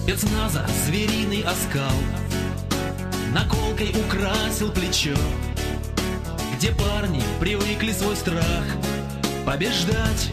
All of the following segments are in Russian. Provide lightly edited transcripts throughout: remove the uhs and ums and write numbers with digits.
Спецназа звериный оскал наколкой украсил плечо, где парни привыкли свой страх побеждать,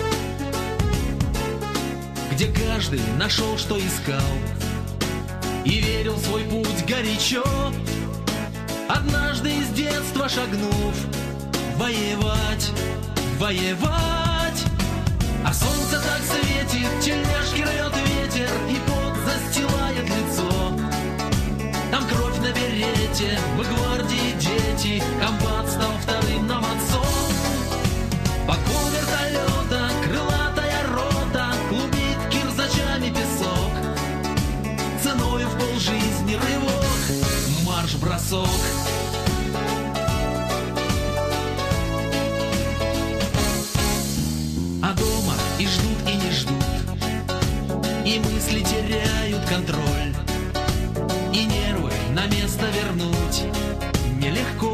где каждый нашел, что искал, и верил в свой путь горячо, однажды из детства шагнув воевать, воевать. А солнце так светит, тельняшки рвет ветер, и пот застилает лицо. Там кровь на берете, мы гвардии дети, комбат стал вторым нам отцом. По кол вертолета крылатая рота клубит кирзачами песок. Ценою в полжизни рывок, марш-бросок. А дома и ждут, и не ждут, и мысли теряют контроль, и нервы на место вернуть нелегко.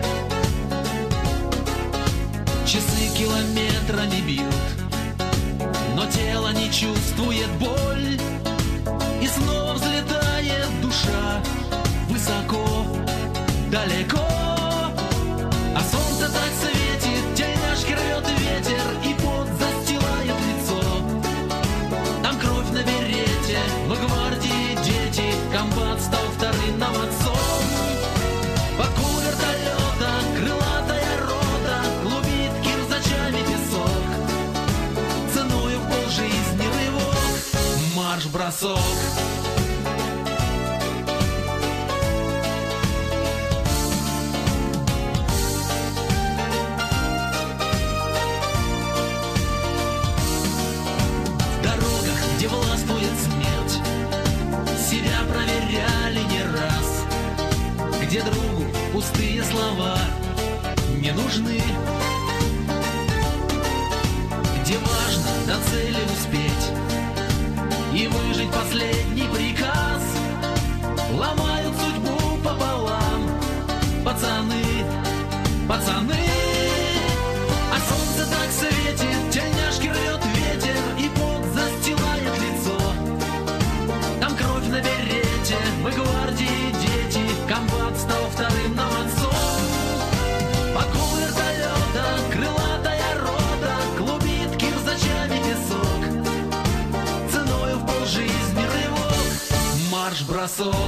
Часы километрами бьют, но тело не чувствует боль, и снова взлетает душа высоко, далеко. А солнце так светит, тельняшки рвет ветер, и пот застилает лицо. Там кровь на берете, мы гвардии дети, комбат стал вторым нам отцом. По кул вертолета крылатая рота клубит кирзачами песок. Ценою в полжизни рывок, марш-бросок. Где властвует смерть, себя проверяли не раз, где другу пустые слова не нужны, где важно до цели успеть и выжить последний приказ. Ломают судьбу пополам пацаны, пацаны. А солнце так светит, тельняшки рвет ветер, и пот застилает лицо. Там кровь на берете, мы гвардии дети, комбат стал вторым нам отцом. По кол вертолета крылатая рота клубит кирзачами песок. Ценою в полжизни рывок, марш-бросок.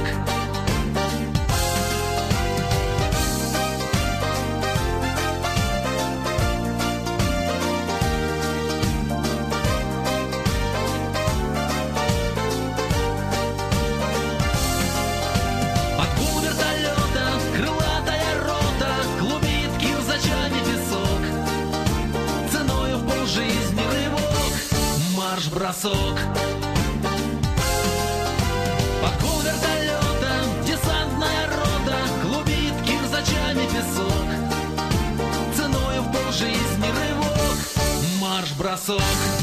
Бросок. По кол вертолета десантная рота клубит кирзачами песок. Ценою в полжизни рывок, марш-бросок.